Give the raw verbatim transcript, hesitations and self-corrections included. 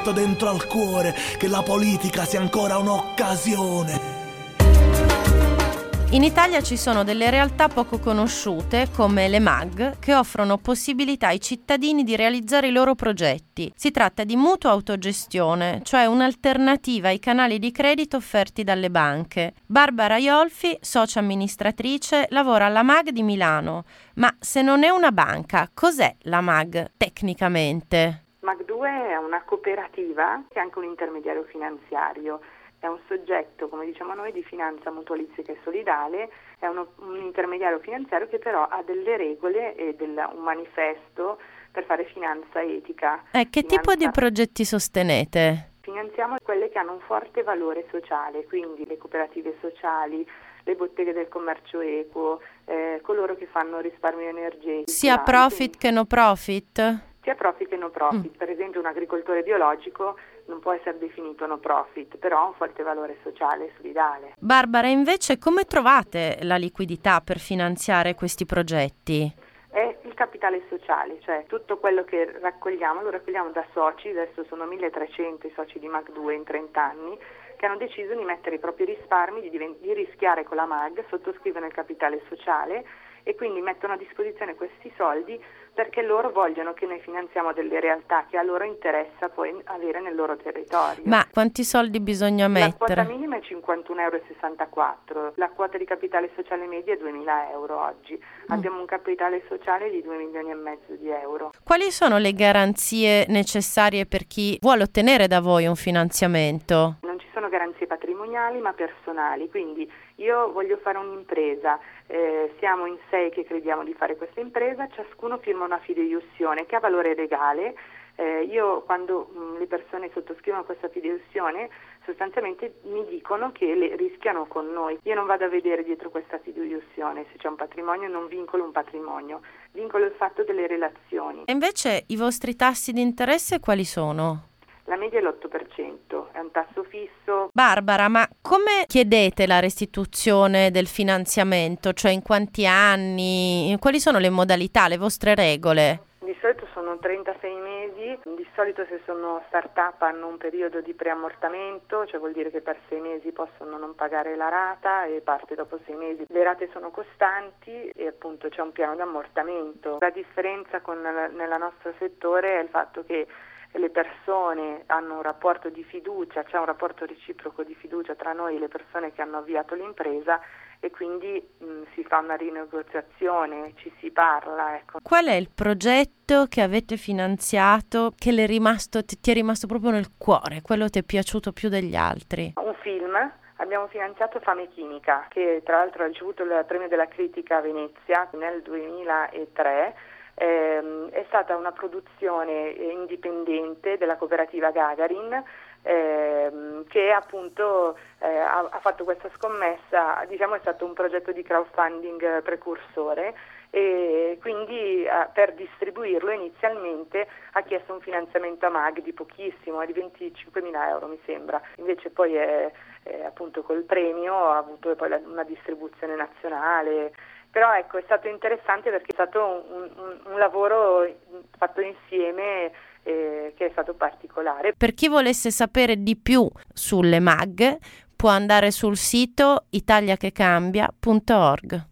porto dentro al cuore che la politica sia ancora un'occasione. In Italia ci sono delle realtà poco conosciute, come le M A G, che offrono possibilità ai cittadini di realizzare i loro progetti. Si tratta di mutuo autogestione, cioè un'alternativa ai canali di credito offerti dalle banche. Barbara Iolfi, socia amministratrice, lavora alla M A G di Milano. Ma se non è una banca, cos'è la M A G tecnicamente? M A G due è una cooperativa che è anche un intermediario finanziario. È un soggetto, come diciamo noi, di finanza mutualistica e solidale, è uno, un intermediario finanziario che però ha delle regole e del, un manifesto per fare finanza etica. Eh, che finanza... tipo di progetti sostenete? Finanziamo quelle che hanno un forte valore sociale, quindi le cooperative sociali, le botteghe del commercio equo, eh, coloro che fanno risparmio energetico. Sia profit quindi... che no profit? Sia profit che no profit. Mm. Per esempio un agricoltore biologico non può essere definito no profit, però ha un forte valore sociale e solidale. Barbara, invece come trovate la liquidità per finanziare questi progetti? È il capitale sociale, cioè tutto quello che raccogliamo, lo raccogliamo da soci, adesso sono milletrecento i soci di M A G due in trenta anni, che hanno deciso di mettere i propri risparmi, di, diven- di rischiare con la M A G, sottoscrivono il capitale sociale e quindi mettono a disposizione questi soldi perché loro vogliono che noi finanziamo delle realtà che a loro interessa poi avere nel loro territorio. Ma quanti soldi bisogna mettere? La quota minima è cinquantuno virgola sessantaquattro euro, la quota di capitale sociale media è duemila euro oggi. Mm. Abbiamo un capitale sociale di due milioni e mezzo di euro. Quali sono le garanzie necessarie per chi vuole ottenere da voi un finanziamento? Non ci sono garanzie patrimoniali ma personali, quindi io voglio fare un'impresa, eh, siamo in sei che crediamo di fare questa impresa, ciascuno firma una fideiussione che ha valore legale. Eh, io quando mh, le persone sottoscrivono questa fideiussione sostanzialmente mi dicono che le rischiano con noi. Io non vado a vedere dietro questa fideiussione se c'è un patrimonio, non vincolo un patrimonio, vincolo il fatto delle relazioni. E invece i vostri tassi di interesse quali sono? La media è l'otto per cento, è un tasso fisso. Barbara, ma come chiedete la restituzione del finanziamento? Cioè in quanti anni? Quali sono le modalità, le vostre regole? Di solito sono trentasei mesi, di solito se sono start-up hanno un periodo di preammortamento, cioè vuol dire che per sei mesi possono non pagare la rata e parte dopo sei mesi. Le rate sono costanti e appunto c'è un piano di ammortamento. La differenza con nel nostro settore è il fatto che le persone hanno un rapporto di fiducia, c'è un rapporto reciproco di fiducia tra noi e le persone che hanno avviato l'impresa e quindi mh, si fa una rinegoziazione, ci si parla. Ecco. Qual è il progetto che avete finanziato che le è rimasto, ti è rimasto proprio nel cuore, quello ti è piaciuto più degli altri? Un film. Abbiamo finanziato Fame Chimica, che tra l'altro ha ricevuto il premio della critica a Venezia nel duemilatré. Eh, è stata una produzione indipendente della cooperativa Gagarin eh, che appunto eh, ha, ha fatto questa scommessa, diciamo è stato un progetto di crowdfunding precursore e quindi eh, per distribuirlo inizialmente ha chiesto un finanziamento a M A G di pochissimo, di venticinquemila euro mi sembra, invece poi è, è appunto col premio ha avuto poi la, una distribuzione nazionale. Però ecco, è stato interessante perché è stato un, un, un lavoro fatto insieme eh, che è stato particolare. Per chi volesse sapere di più sulle M A G può andare sul sito italia che cambia punto org.